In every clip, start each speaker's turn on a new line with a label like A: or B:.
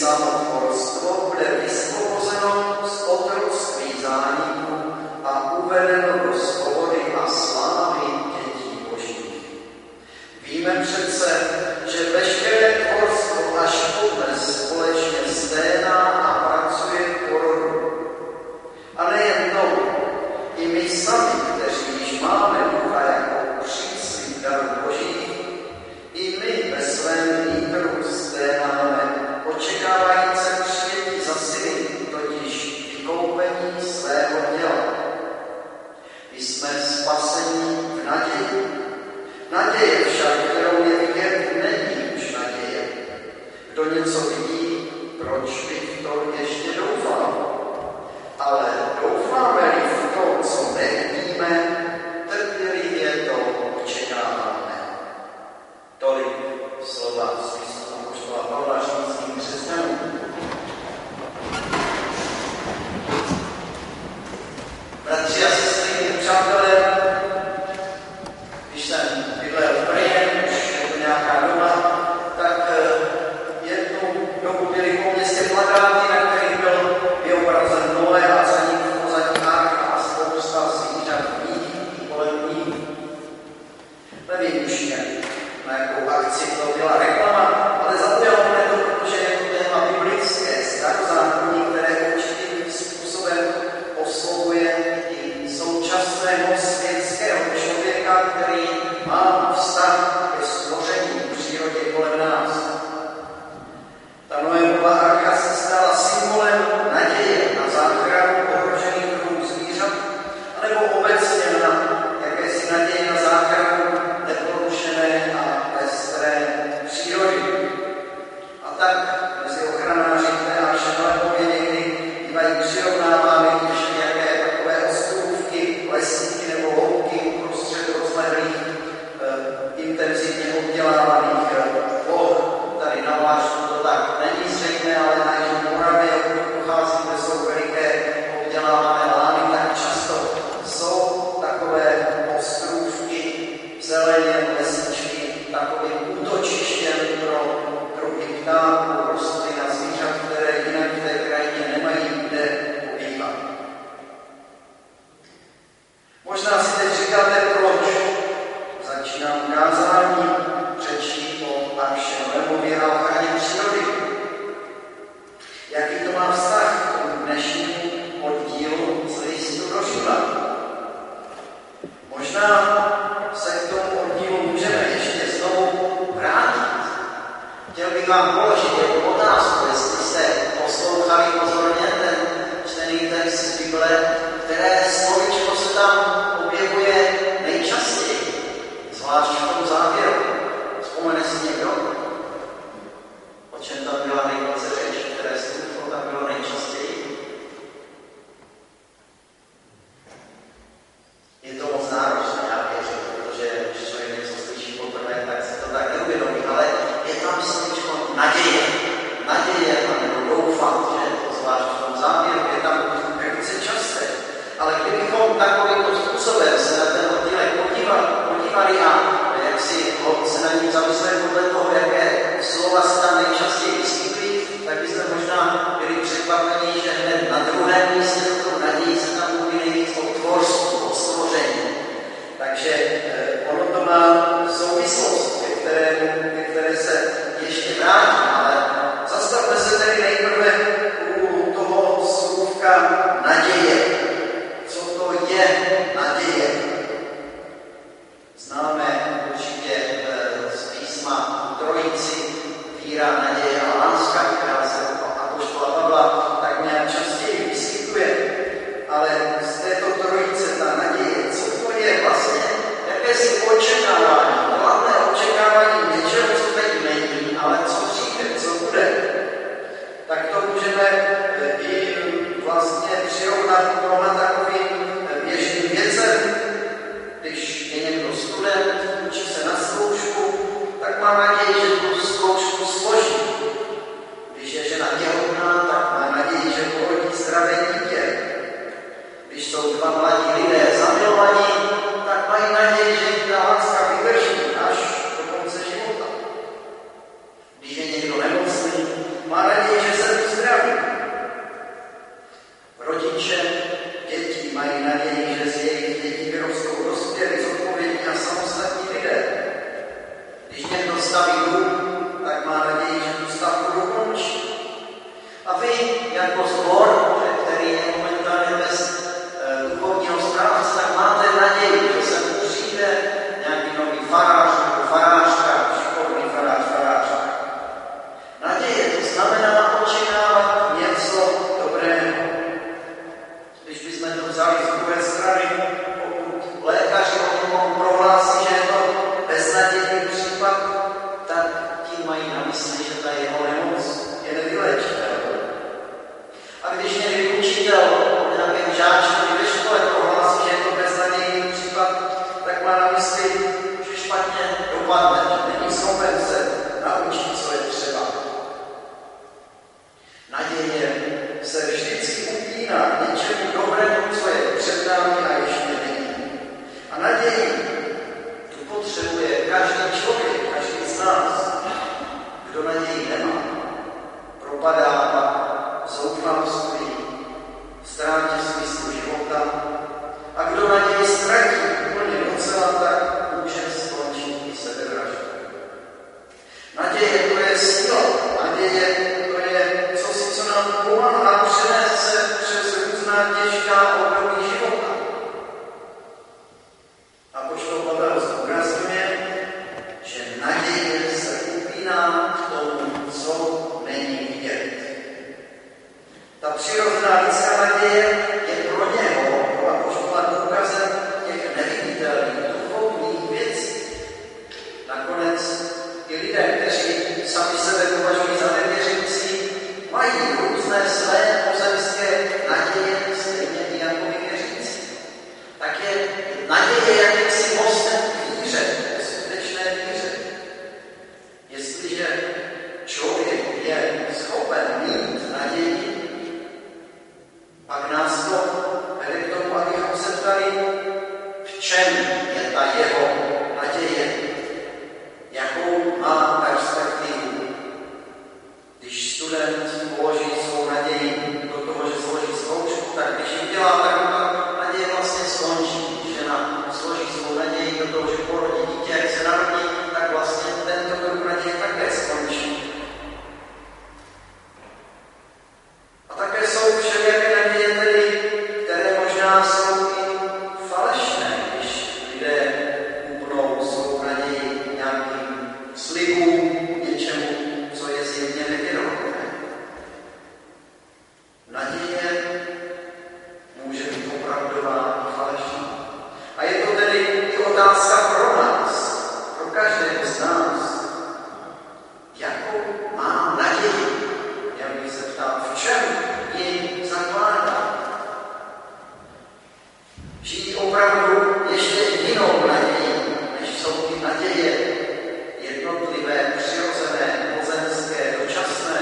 A: samotvorstvo bude vysvobozeno z otroctví zániků a uvedeno do svobody a slávy dětí božích. Víme přece, že veškeré tvorstvo až podnes společně sténá a pracuje k porodu. A nejen to, i my sami, kteří již máme Ducha jako příslib daru božích, i my ve svém nitru sténáme, očekávajíce přijetí za syny, totiž vykoupení svého těla. Jsme spasení v naději. Naděje však, kterou je vidět, není už naděje. Kdo něco vidí, proč bych to ještě doufal? Ale doufáme-li v to, co nevidíme, trpělivě to očekáváme. Tolik slova z písma apoštola Pavla římským křesťanům. Bratři a sestry, přátelé, když jsem bydlel v Brně, už je to nějaká doba, tak jednu dobu byly po městě plakáty, na kterých byl vyobrazen Noé a za ním v pozadí archa a spousta zvířat i kolem ní. Nevím už, na jakou akci to byla reklama, ale zaujalo mě to, protože je to téma biblické, starozákonní, které určitým způsobem oslovuje i současného světského člověka, který má vztah ke stvoření v přírodě kolem nás. Ta Noémova archa se stala symbolem naděje na záchranu ohrožených druhů zvířat, anebo obecně na jakési naděje na záchranu neporušené a pestré přírody. A tak mezi ochranáři, které naše Noémově někdy bývají přirovnávány ještě nějaké takové ostrůvky, lesníky nebo louky uprostřed rozlehlých, intenzivně obdělávaných ploch. Tady na Vlášku to tak není zřejmé, ale na Jižní Moravě, odkud pochází, kde jsou veliké obdělávané lány, tak často jsou takové ostrůvky, zeleně, lesničky, takovým útočištěm pro druhy ptáků, rostlin a zvířat, které jinak v té krajině nemají kde pobývat. Možná si teď říkáte, proč začínám kázání řečí o Arše Noémově a ochraně přírody. Jaký to má vztah k dnešnímu oddílu z listu do Říma? Možná se k tomu oddílu můžeme ještě znovu vrátit. Chtěl bych vám položit jednu otázku, jestli jste poslouchali pozorně ten čtený text z Bible, které slovíčko se tam objevuje nejčastěji, zvlášť v tom závěru. Vzpomene si někdo? O čem tam byla nejvíce řeč, které slovíčko tam bylo nejčastěji? Je to moc náročné, já věřím, protože když člověk něco slyší poprvé, tak se to tak neuvědomí, ale je tam slovíčko naděje. Naděje, nebo doufat, že to zvlášť v tom závěru je tam velice časté. Ale kdybychom takovým způsobem se na ten oddílek podívali a jak si se na ním zamysleli podle toho, jaké slova se tam nejčastěji vyskytují, tak byste možná byli překvapení, že hned na druhém místě do toho naději se tam mluví nejvíc o tvorstvu, o stvoření. Takže ono to má souvislost, ke které se ještě vrátím, ale zastavme se tedy nejprve u toho slůvka naděje. Co to je naděje? Známe určitě z písma Trojici víra, naděje a láska, která se apoštola Pavla tak nějak častěji vyskytuje. Ale z této trojice ta naděje, co to je vlastně? Jakési očekávání, hlavné očekávání něčeho, co teď není, ale co přijde, co bude. Tak to můžeme i vlastně přirovnat k mnoha takovým běžným věcem. Když je někdo student, učí se na zkoušku, tak má naději, že tu zkoušku složí. Když je žena těhotná, tak má naději, že porodí zdravé dítě. Když jsou dva mladí lidé zamilovaní, tak mají naději, že jim ta láska vydrží až do konce života. Když je někdo nemocný, má naději, že se vždycky upíná k něčemu dobrému, co je před námi a ještě není. A naději tu potřebuje každý člověk, každý z nás. Kdo naději nemá, propadá pak zoufalství, ztrátě smyslu života. A kdo naději ztratí úplně docela, tak může skončit i sebevraždou. Naděje to je síla, naděje to je cosi, co nám pomáhá přenést se přes různá těžká období života. Apoštol Pavel zdůrazňuje, že naděje se upíná k tomu, co není vidět. Ta přirozená lidská naděje je pro něho, pro apoštola, důkazem těch neviditelných duchovních věcí. Nakonec i lidé, kteří sami sebe považují za nevěřící, mají různé své pozemské naděje, stejně i jako věřící. Tak je naděje jakýmsi mostem k víře, k skutečné víře. Jestliže člověk je schopen mít naději, pak nás to vede k tomu, abychom se ptali, v čem je ta jeho naděje, jakou má perspektivu. Když student položí svou naději do toho, že složí zkoušku, tak když ji dělá, tak ta naděje vlastně skončí. Když žena složí svou naději do toho, že porodí dítě, jak se narodí, tak vlastně tento druh naděje také skončí. A také jsou všelijaké naděje, tedy, které možná jsou i falešné, když lidé upnou svou naději nějakým slibům, něčemu, co je zjevně nevěrohodné. Naděje může být opravdová i falešná. A je to tedy i otázka pro nás, pro každého z nás. Jakou mám naději? Já bych se ptal, v čem ji zakládá? Žijí opravdu ještě jinou naději, než jsou ty naděje jednotlivé, přirozené, pozemské, dočasné.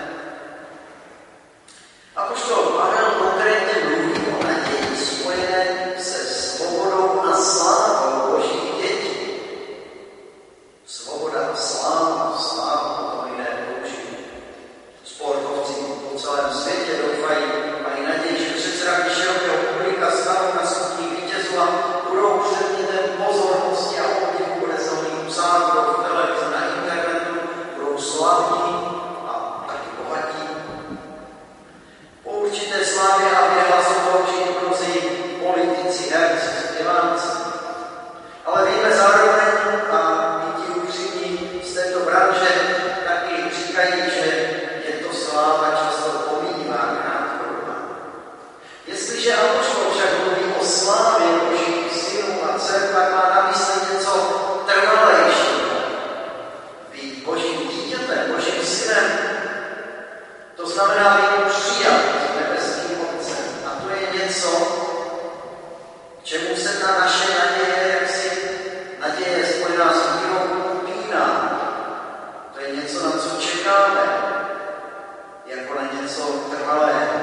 A: Apoštol Pavel konkrétně mluví o naději spojené se svobodou a slávou Božích dětí. Svoboda a sláva, to lidé použijí. Sportovci po celém světě doufají, mají naději, že před širokého publika stanou na stupních vítězů a budou předmětem pozornosti a obdivu, bude se o nich psát, budou v televizi, na internetu, budou slavní a taky bohatí. Po určité slávě a věhla se použijí mnozí politici, herci, zpěváci. Ale víme zároveň, a i ti upřímní z této branže taky říkají, že je to sláva často pomíjivá, krátkodobá. Jestliže apoštol však mluví o slávě Božích synů a dcer, pak má na mysli něco trvalejšího. Být Božím dítětem, Božím synem, to znamená být přijat nebeským Otcem. A to je něco, k čemu se ta naše naděje, naděje spojená s vírou upíná. To je něco, na co čekáme, jako na něco trvalého.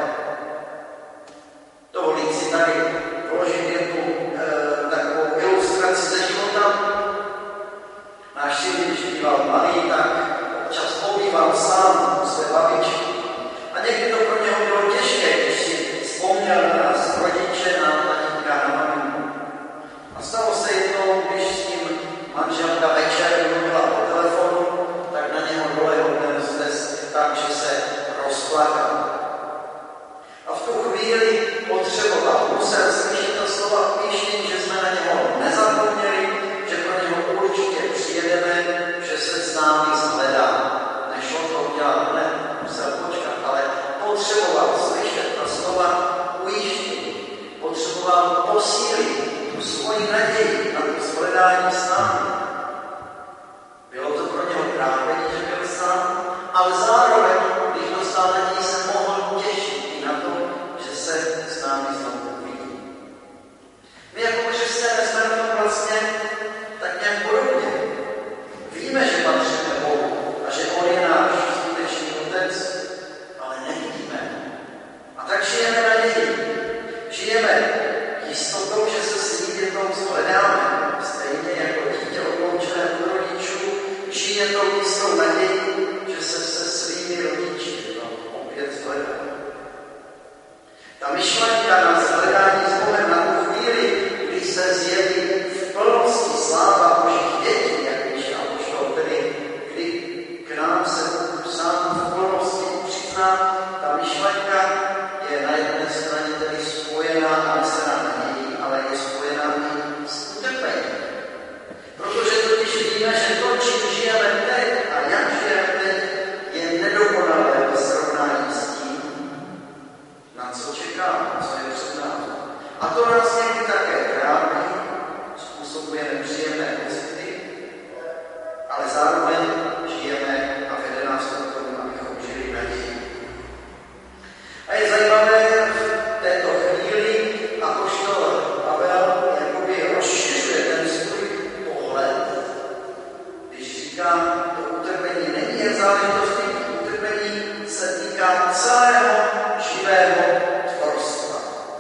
A: Dovolím si tady položit jednu takovou ilustraci ze života. Náš syn, když býval malý, tak občas pobýval sám u své babičky. A někdy to pro něho bylo těžké, když si vzpomněl na nás rodiče, na tatínka, na maminku. A stalo se jednou, když s ním manželka večer mluvila po telefonu, tak na něho dolehl ten stesk tak, že se rozplakal. A v tu chvíli potřeboval, musel slyšet ta slova ujištění, že jsme na něho nezapomněli, že pro něho určitě přijedeme, že se s námi shledá. Nešlo to udělat, ne, musel počkat, ale potřeboval slyšet ta slova ujištění. Potřeboval posílit tu svoji naději na to shledání s námi. Bylo to pro něho trápení, že byl sám, ale zároveň, když dostal naději, se mohl těšit i na to, že se s námi znovu uvidí. My jako křesťané jsme na tom vlastně tak nějak podobně. Víme, že patříme Bohu a že On je náš skutečný Otec, ale nevidíme. úspěšná. Ta myšlenka je na jedné straně tedy spojená a nesená nadějí, ale je spojená i s utrpením. Protože totiž víme, že to, čím žijeme teď a jak žijeme teď, je nedokonalé ve srovnání s tím, na co čekáme, co je před námi. A to nás někdy také trápí, způsobuje nepříjemné pocity, ale zároveň žijeme a vede nás to k tomu, abychom žili naději. A je zajímavé v této chvíli, apoštol Pavel jakoby rozšiřuje ten svůj pohled, když říká, to utrpení není jen záležitostí, utrpení se týká celého živého tvorstva.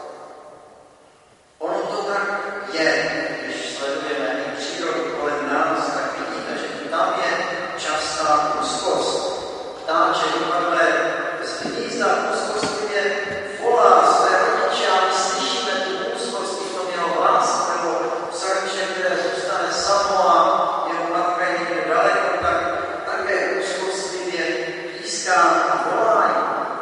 A: Ono to tak je, když sledujeme i přírodu kolem nás, tak vidíme, že tam je častá úzkost. Ptáček takhle z hnízda úzkostlivě volá své rodiče a my slyšíme tu úzkost v tom jeho hlás, nebo srdce, které zůstane samo a jeho matka je někde daleko, tak také úzkostlivě píská a volá.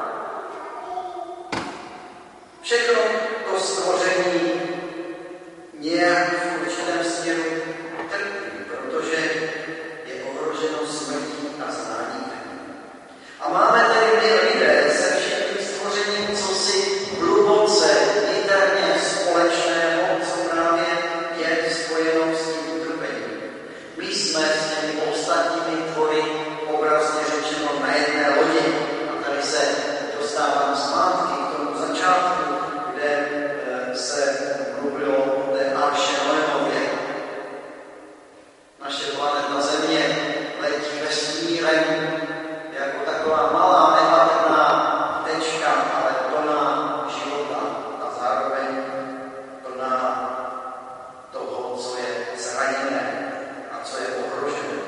A: Všechno to stvoření nějak v určitém směru trpí, protože je ohroženo smrtí a znáním. A máme tedy my lidé se všem tím stvořením cosi hluboce, niterně společného, co právě je spojeno s tím utrpením. My jsme s těmi ostatními tvory obrazně řečeno na jedné lodi. A tady se dostávám zpátky k tomu začátku, kde se mluvilo o té arše Noémově. Naše planeta Země letí vesmírem jako taková malá nepatrná tečka, ale plná života a zároveň plná toho, co je zraněné a co je ohrožené.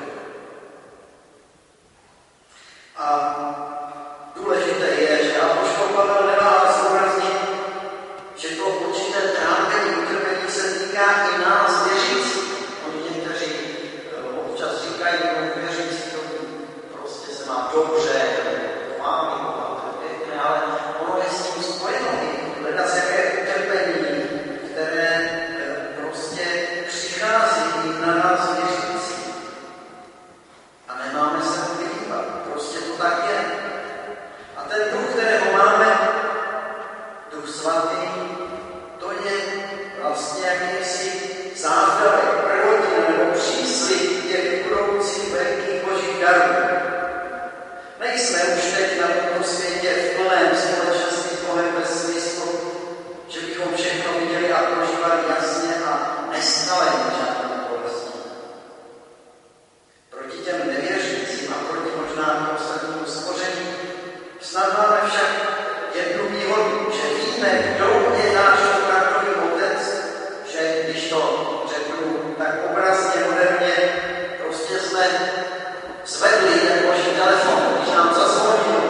A: A důležité je, že apoštol Pavel neváhá zdůraznit, že to určité trápení, utrpení se týká i nás věřících. Oni někteří občas říkají, že věřící to prostě se má dobře, máme pěkné, ale ono je s tím spojeno. Hledat z jaké utrpení, které prostě přichází i na nás věřící. A nemáme se mu vyhýbat. Prostě to tak je. A ten duch, kterého máme, Duch Svatý, to je vlastně jakýsi závdavek, prvotina nebo příslib těch budoucích velkých božích darů. Nejsme už teď na tomto světě v plném společenství s Bohem ve smyslu, že bychom všechno viděli a prožívali jasně a nestali žádnou bolestí. Proti těm nevěřícím a proti možná ostatnímu stvoření snad máme však jednu výhodu, že víme, kdo je náš opravdový otec, že když to řeknu tak obrazně, moderně, prostě jsme zvedli ten boží telefon, když nám zazvonil.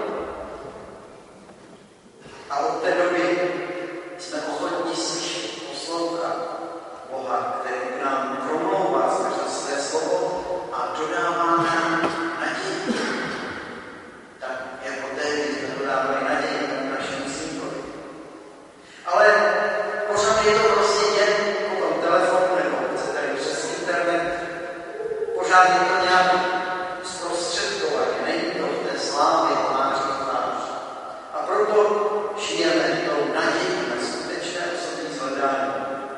A: A od té doby jsme ochotní slyšet, poslouchat Boha, který k nám promlouvá skrze své slovo a dodává nám naději. Tak jako tehdy jsme dodávali naději na našem synovi. Ale pořád je to prostě jen po tom telefonu, nebo chcete přes internet, pořád je to nějak zprostředkovaně, není to v té slávě tváří v tvář. A proto žijeme tou naději na skutečné osobní zhledání.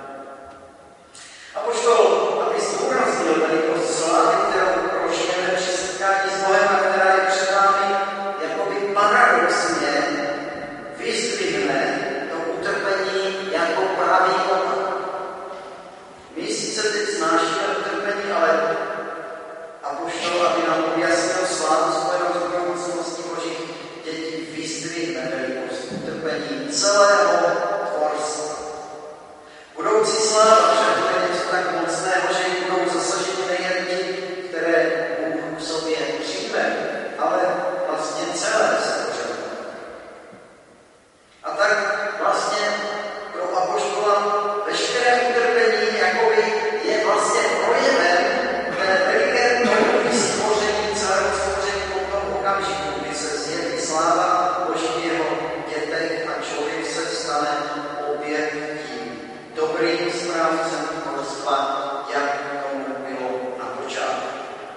A: Apoštol, aby zdůraznil tady to slávy, kterou prožijeme při setkání s Bohem a která je před námi, jakoby paradoxně vyzdvihne to utrpení jako pravý opak. My sice teď snášíme utrpení, ale apoštol, aby nám objasnil slávu spojenou s budoucností božích dětí, vyzdvihne velikost utrpení celého tvorstva. Budoucí sláva však bude něco tak mocného, že jim budou zasaženi nejen ti, které Bůh v sobě přijme, ale vlastně celé stvoření. A tak vlastně pro apoštola veškeré utrpení jakoby je vlastně projevem té veliké touhy stvoření, celého stvoření po tom okamžiku, kdy se zjeví sláva Boží v jeho dětech a člověk se stane opět tím dobrým správcem tvorstva, jak tomu bylo na počátku.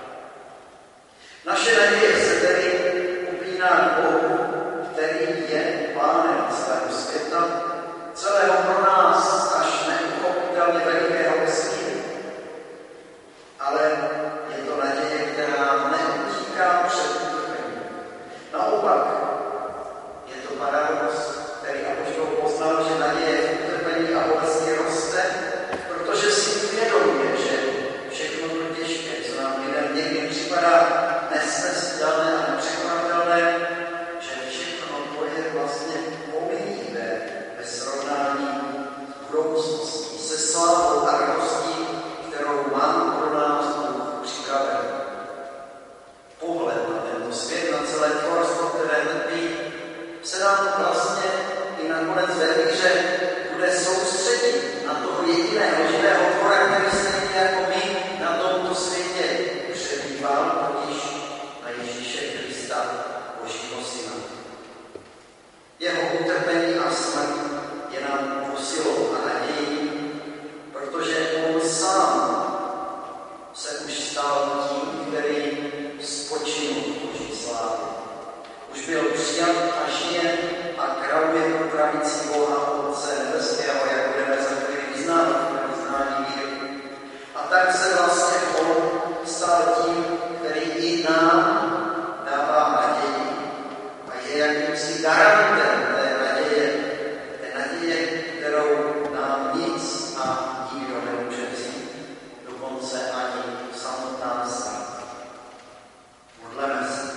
A: Naše naděje se tedy upíná k Bohu, který je pánem celého světa, celého pro nás až neuchopitelně velikého vesmíru. Ale je to naděje, která neutíká před utrpením. Naopak, je to paradox, který apoštol poznal, že naděje v utrpení a bolesti roste, protože si uvědomuje, že všechno to těžké, co nám lidem někdy připadá nesmyslné a nepřekonatelné, že všechno to je vlastně pomíjivé ve srovnání s budoucností, se slávou a radostí, kterou mám pro nás Bůh připraven. Pohled na tento svět, na celé tvorstvo, které trpí, se nám vlastně i nakonec ve víře bude soustředit na toho jediného živého tvora, který stejně jako my na tomto světě přebýval, totiž na Ježíše Krista, Božího Syna. Jeho utrpení a smrt je nám posilou a nadějí, protože on sám se už stal tím, který spočinul Boží slávy. Už byl přijat a žije a králuje po pravici Boha Otce nebeského, jak budeme za chvíli vyznávat ve vyznání víry. A tak se vlastně on stal tím, který i nám dává naději a je jakýmsi garantem té naděje, kterou nám nic a nikdo nemůže vzít, dokonce ani samotná smrt. Modleme se.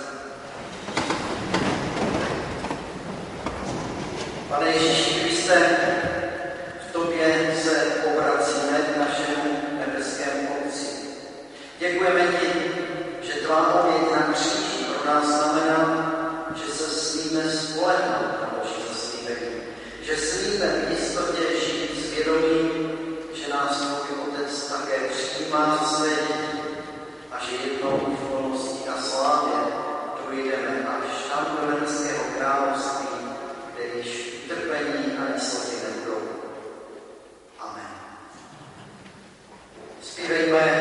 A: Pane Ježíši Kriste, v Tobě se obracíme k našemu nebeskému Otci. Děkujeme Ti, že Tvá oběť na kříži pro nás znamená, že se smíme spolehnout na Boží zaslíbení, že smíme v jistotě žít s vědomím, že nás Tvůj Otec také přijímá za své děti a že jednou v plnosti a slávě dojdeme až tam do nebeského království, kde již utrpení a jistoty nebudou. Amen. Zpívejme